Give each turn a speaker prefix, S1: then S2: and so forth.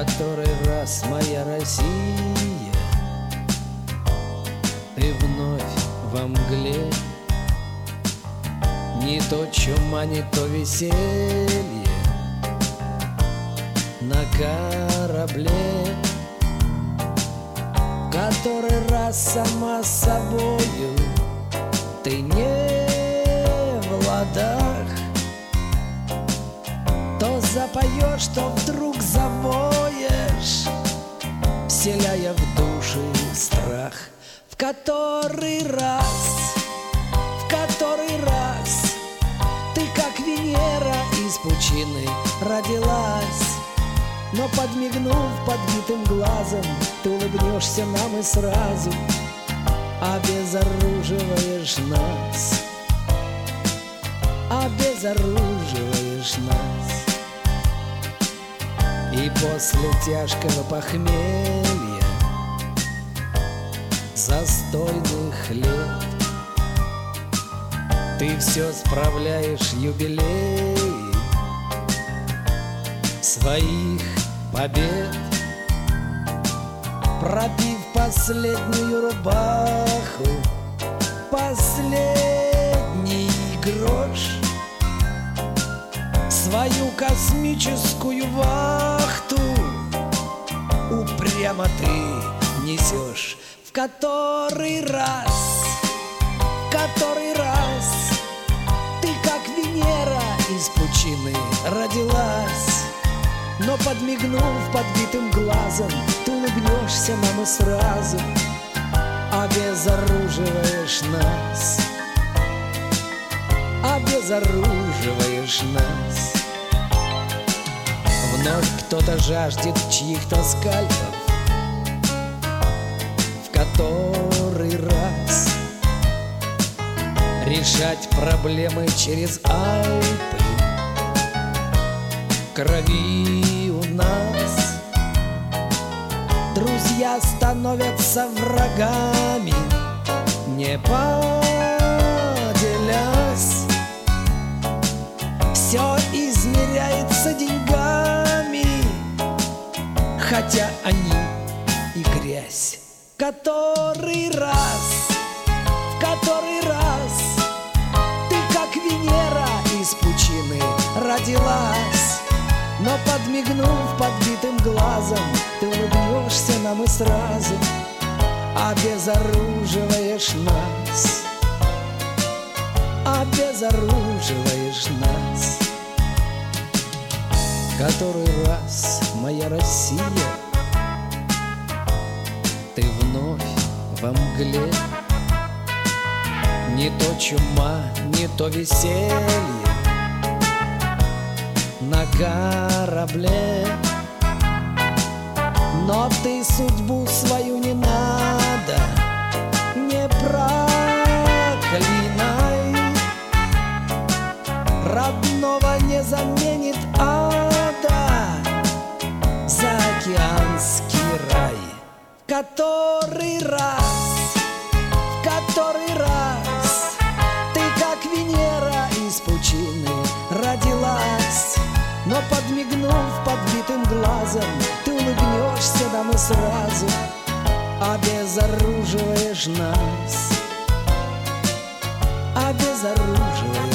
S1: который раз, моя Россия, ты вновь во мгле. Не то чума, не то веселье на корабле, который раз сама собою ты не в ладах. То запоешь, то вдруг завоешь, вселяя в души страх. В который раз ты, как Венера, из пучины родилась. Но подмигнув подбитым глазом, ты улыбнешься нам и сразу обезоруживаешь нас, обезоруживаешь нас. И после тяжкого похмелья, застойных лет, ты все справляешь юбилей своих побед, пропив последнюю рубаху, последний грош. Свою космическую вахту упрямо ты несешь. В который раз ты, как Венера, из пучины родилась. Но подмигнув подбитым глазом, ты улыбнешься нам и сразу обезоруживаешь нас, обезоруживаешь нас. Вновь кто-то жаждет чьих-то скальпов, в который раз решать проблемы через Альпы. В крови у нас друзья становятся врагами, не поделясь. Все измеряется деньгами, хотя они и грязь. Который раз ты, как Венера, из пучины родилась. Но подмигнув подбитым глазом, ты улыбнешься нам и сразу обезоруживаешь нас, обезоруживаешь нас. Который раз, моя Россия, ты вновь во мгле. Не то чума, не то веселье на корабле. Но ты судьбу свою не надо, не проклинай. Родного не заменит ада заокеанский рай. Который раз ты, как Венера, из пучины родилась. Но подмигнув подбитым глазом, ты улыбнешься нам и сразу обезоруживаешь нас, обезоруживаешь.